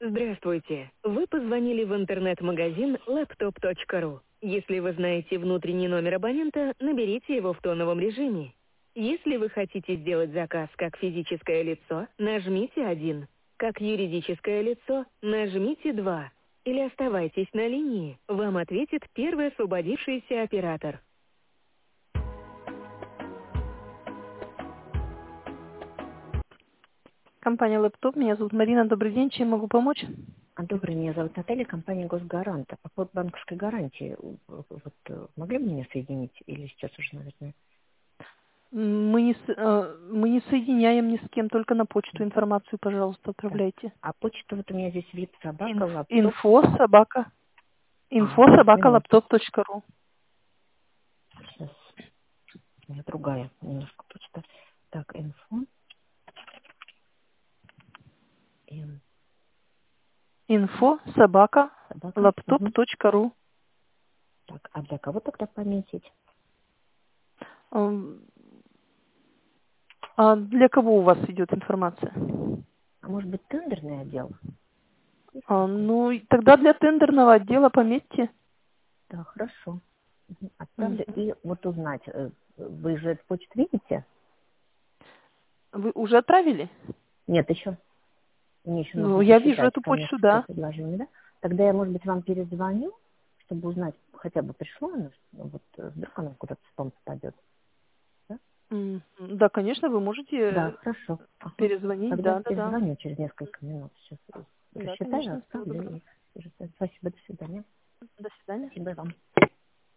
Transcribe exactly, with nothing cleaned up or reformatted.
Здравствуйте. Вы позвонили в интернет-магазин лэптоп точка ру. Если вы знаете внутренний номер абонента, наберите его в тоновом режиме. Если вы хотите сделать заказ как физическое лицо, нажмите один. Как юридическое лицо, нажмите два. Или оставайтесь на линии. Вам ответит первый освободившийся оператор. Компания «Лэптоп». Меня зовут Марина. Добрый день. Чем могу помочь? А, Добрый, меня зовут Наталья, компания «Госгарант». По поводу банковской гарантии, вот, э, могли бы меня соединить или сейчас уже, наверное? Мы не, с- э, мы не соединяем ни с кем, только на почту информацию, пожалуйста, Так. отправляйте. А почта вот у меня здесь вид собака, Инф- лаптоп. Инфо собака. А, Инфо одну собака минуту. лаптоп точка ру. Сейчас. У меня другая немножко почта. Так, инфо. Ин, Инфо собака собака. лаптоп Угу. точка ру. Так, а для кого тогда пометить? Эм, А для кого у вас идет информация? А может быть, тендерный отдел? Есть А, такой? ну, и тогда для тендерного отдела пометьте. Да, хорошо. Мгм. Мгм. Отправлю. И вот узнать, э, вы же эту почту видите? Вы уже отправили? Нет, еще. Мне еще Ну, нужно я вижу посчитать, эту там почту, несколько да. предложений, да? Тогда я, может быть, вам перезвоню, чтобы узнать, хотя бы пришло оно, ну, вот э, вдруг оно куда-то в спам попадет. Да? М, Да, конечно, вы можете Да, э, хорошо. Ага. перезвонить, Тогда да, да, да. перезвоню через несколько минут. Сейчас Да, рассчитаю, конечно. Всего отправлю доброго. и перезвоню. Спасибо, до свидания. До свидания. Спасибо вам.